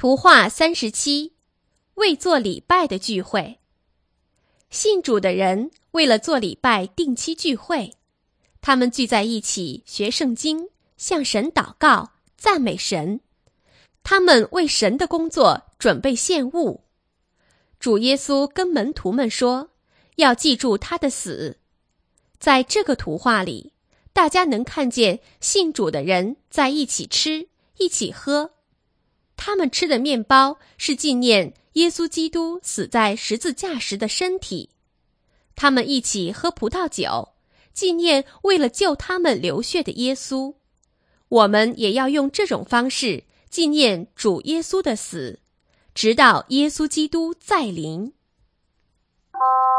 图画37，为做礼拜的聚会。信主的人为了做礼拜定期聚会，他们聚在一起学圣经，向神祷告，赞美神。他们为神的工作准备献物。主耶稣跟门徒们说，要记住他的死。在这个图画里，大家能看见信主的人在一起吃，一起喝。他们吃的面包是纪念耶稣基督死在十字架时的身体。他们一起喝葡萄酒，纪念为了救他们流血的耶稣。我们也要用这种方式纪念主耶稣的死，直到耶稣基督再临。